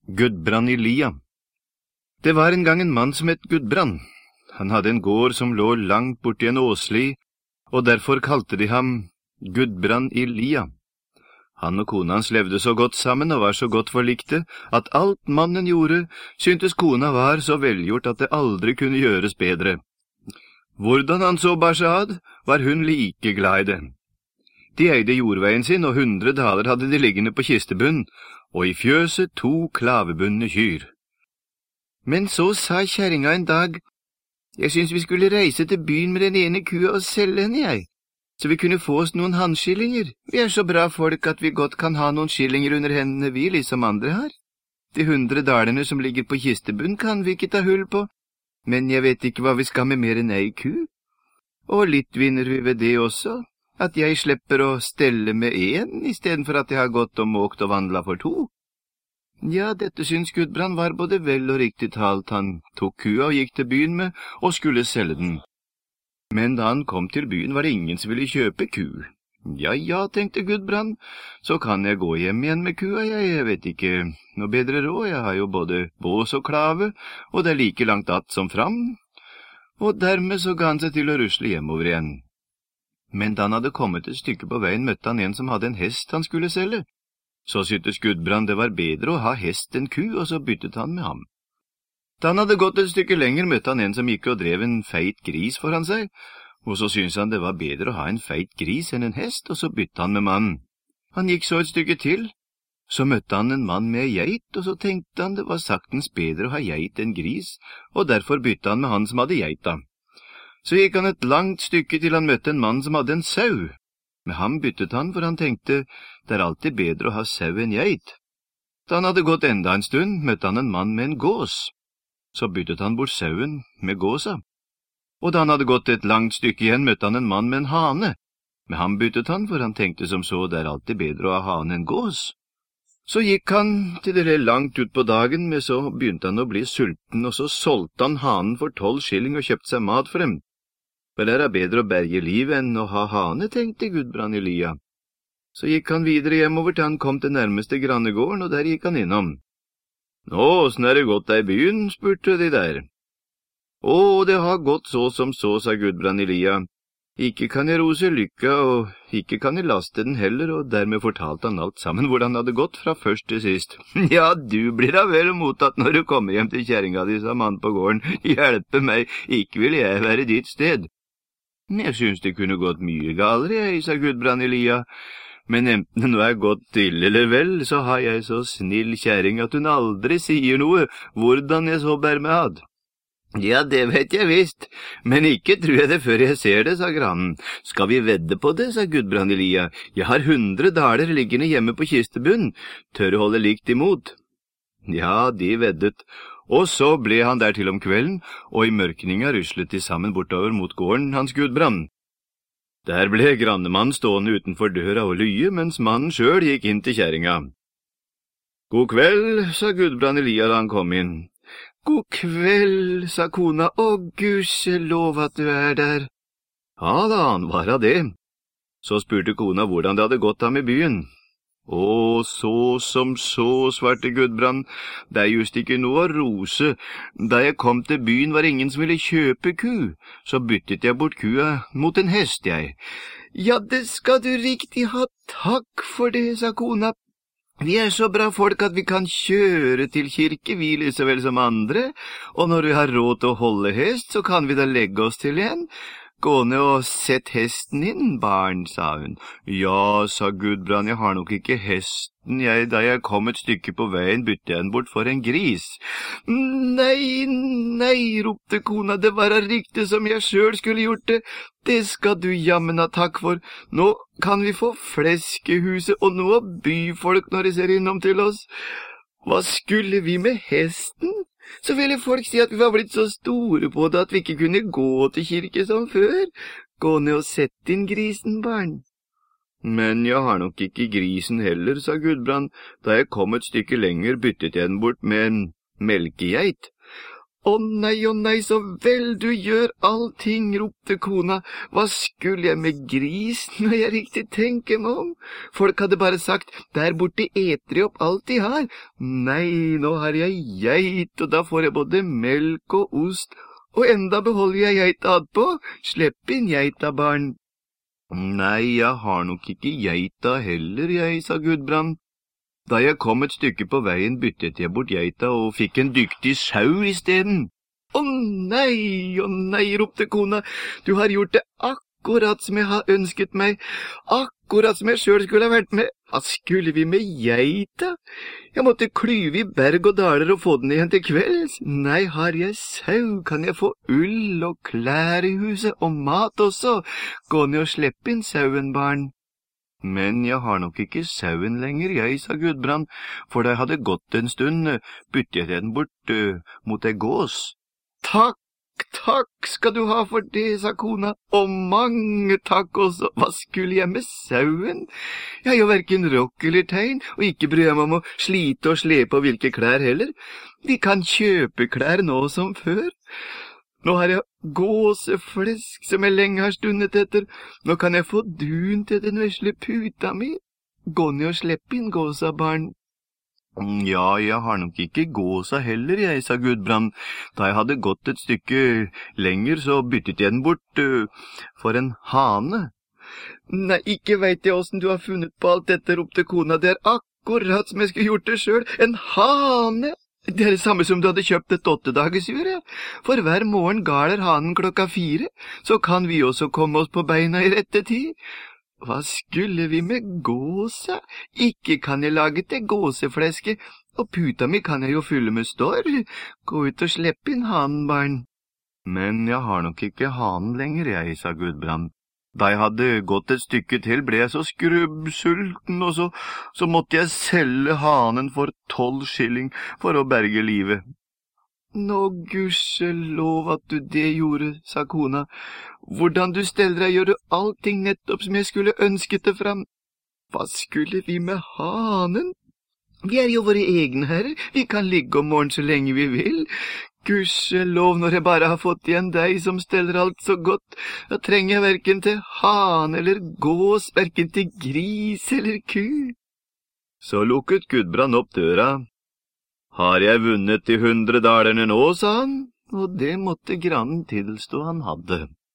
Gudbrand i lia. Det var en gang en mann som het Gudbrand. Han hadde en gård som lå langt borti en åsli, og derfor kalte de ham Gudbrand i lia. Han og kona hans levde så godt sammen og var så godt forlikte, at alt mannen gjorde, syntes kona var så velgjort at det aldri kunne gjøres bedre. Hvordan han så bar seg ad, var hun like glad i det. De eide jordveien sin, og 100 daler hadde de liggende på kistebunn, og i fjøset 2 klavebundne kyr. Men så sa kjerringa en dag, «Jeg synes vi skulle reise til byen med den ene kua og selge henne, jeg, så vi kunne få oss noen handskillinger. Vi er så bra folk at vi godt kan ha noen skillinger under hendene vi, liksom andre har. De 100 dalerne som ligger på kistebunn kan vi ikke ta hull på, men jeg vet ikke hva vi skal med mer enn ei ku. Og litt vinner vi ved det også, at jeg slipper å stelle med en, i stedet for at jeg har gått og måkt og vandla for 2. Ja, dette syns Gudbrand var både vel og riktig talt. Han tok kua og gikk til byen med, og skulle selge den. Men da han kom til byen var det ingen som ville kjøpe ku. Ja, tenkte Gudbrand, så kan jeg gå hjem igjen med kua, jeg vet ikke noe bedre råd, jeg har jo både bås og klave, og det er like langt att som fram. Og dermed så ga han seg til å rusle hjemover igjen. Men da han hadde kommet et stykke på veien, møtte han en som hadde en hest han skulle selge. Så syntes Gudbrand det var bedre å ha hest enn ku, og så byttet han med ham. Da han hadde gått et stykke lenger, møtte han en som gikk og drev en feit gris foran seg, og så syntes han det var bedre å ha en feit gris enn en hest, og så byttet han med mannen. Han gikk så et stykke til, så møtte han en mann med geit, og så tenkte han det var saktens bedre å ha geit enn gris, og derfor byttet han med han som hadde geita. Så gikk han et langt stykke til han møtte en mann som hadde en sau. Med ham byttet han, for han tenkte det er alltid bedre å ha sau enn geit. Da han hadde gått enda en stund, møtte han en mann med en gås. Så byttet han bort sauen med gåsa. Og da han hadde gått et langt stykke igjen, møtte han en mann med en hane. Med ham byttet han, for han tenkte som så det er alltid bedre å ha hane enn gås. Så gikk han til det langt ut på dagen, men så begynte han å bli sulten, og så solgte han hanen for 12 skilling og kjøpte seg mat for dem. For det er bedre å berge livet enn å ha hane, tenkte Gudbrand i lia. Så gikk han videre hjemover til han kom til nærmeste grannegården, og der gikk han innom. «Nå, åssen er det gått deg i byen?» spurte de der. «Å, det har gått så som så», sa Gudbrand i lia. «Ikke kan jeg rose lykka, og ikke kan jeg laste den heller», og dermed fortalte han alt sammen hvordan det hadde gått fra først til sist. «Ja, du blir da vel mottatt når du kommer hjem til kjerringa di», sa mannen på gården. «Hjelpe meg, ikke vil jeg være ditt sted.» «Men jeg synes det kunne gått mye galere, jeg», sa Gudbrand i lia. «Men enten det nå er gått til eller vel, så har jeg så snill kjerring at hun aldri sier noe, hvordan jeg så bærer meg ad.» «Ja, det vet jeg visst, men ikke tror jeg det før jeg ser det», sa grannen. «Skal vi vedde på det?» sa Gudbrand i lia. «Jeg har 100 daler liggende hjemme på kistebunn. Tør du holde likt imot?» Ja, de veddet. Og så ble han der til om kvelden, og i mørkninga ruslet de sammen bortover mot gården hans Gudbrand. Der ble grannemannen stående utenfor døra og lye, mens mannen sjøl gikk inn til kjerringa. «God kveld», sa Gudbrand i lia da han kom inn. «God kveld», sa kona. «Å, gudskjelov at du er der.» «Ja da, han var av det.» Så spurte kona hvordan det hadde gått ham i byen. «Å, så som så», svarte Gudbrand. «Det er just ikke noe å rose. Da jeg kom til byen var ingen som ville kjøpe ku. Så byttet jeg bort kua mot en hest, jeg.» «Ja, det skal du riktig ha takk for det», sa kona. «Vi er så bra folk at vi kan kjøre til kirke, vi like vel som andre, og når vi har råd til å holde hest, så kan vi da legge oss til en. Gå ned og sett hesten din, barn», sa hun. «Ja», sa Gudbrand, «jeg har nok ikke hesten, da jeg kom et stykke på veien, bytte jeg den bort for en gris.» «Nei, nei», ropte kona, «det var riktig som jeg selv skulle gjort det. Det skal du jammen ha takk for. Nå kan vi få flesk i huset, og noe byfolk når de ser innom til oss. Hva skulle vi med hesten? Så ville folk si at vi var blitt så store på det at vi ikke kunne gå til kirke som før. Gå ned og sett inn grisen, barn.» «Men jeg har nok ikke grisen heller», sa Gudbrand. «Da jeg kom et stykke lenger byttet jeg den bort med en melkegeit.» Å nei, så vel du gjør allting, ropte kona. Hva skulle jeg med grisen når jeg riktig tenker meg om? Folk hadde bare sagt, der borte eter de opp alt de har. Nei, nå har jeg geit, og da får jeg både melk og ost, og enda beholder jeg geita attpå. Slipp inn geita, barn. Nei, jeg har nok ikke geita heller, jeg, sa Gudbrand. Da jeg kom et stykke på veien, byttet jeg bort geita og fikk en dyktig sau i stedet. Å nei, ropte kona, du har gjort det akkurat som jeg har ønsket meg, akkurat som jeg selv skulle ha vært med. Hva skulle vi med geita? Jeg måtte klyve i berg og daler og få den igjen til kvelds. Nei, har jeg sau, kan jeg få ull og klær i huset, og mat også. Gå ned og slipp inn sauen, barn. Men jeg har nok ikke sauen lenger, jeg, sa Gudbrand, for da jeg hadde gått en stund, byttet jeg den bort mot ei gås. Takk skal du ha for det, sa kona, og mange takk også. Hva skulle jeg med sauen? Jeg har jo hverken rokk eller tegn, og ikke bryr jeg meg om å slite og slepe og hvilke klær heller. Vi kan kjøpe klær nå som før. Nå har jeg gåseflesk som jeg lenge har stundet etter. Nå kan jeg få dun til den vesle puta mi. Gå ned og slipp inn gåsa, barn. Ja, jeg har nok ikke gåsa heller, jeg, sa Gudbrand. Da jeg hadde gått et stykke lenger, så byttet jeg den bort for en hane. Nei, ikke vet jeg hvordan du har funnet på alt dette, ropte kona. Det er akkurat som jeg skulle gjort det selv. En hane! Det er det samme som du hadde kjøpt et 8-dagersur, ja. For hver morgen galer hanen 4:00, så kan vi også komme oss på beina i rette tid. Hva skulle vi med gåsa? Ikke kan jeg lage til gåsefleske, og puta mi kan jeg jo fylle med storr. Gå ut og slipp inn hanen, barn. Men jeg har nok ikke hanen lenger, jeg, sa Gudbrand. Da jeg hadde gått et stykke til, ble jeg så skrubbsulten, og så måtte jeg selge hanen for 12 skilling for å berge livet. Nå, gudskjelov at du det gjorde, sa kona. Hvordan du steller deg, gjør du allting nettopp som jeg skulle ønsket det fram. Hva skulle vi med hanen? Vi er jo våre egne herrer, vi kan ligge om morgenen så lenge vi vil. Gudskjelov, når jeg bare har fått igjen deg som steller alt så godt, da trenger jeg hverken til hane eller gås, hverken til gris eller ku. Så lukket Gudbrand opp døra. Har jeg vunnet de 100 dalerne nå, sa han, og det måtte grannen tilstå han hadde.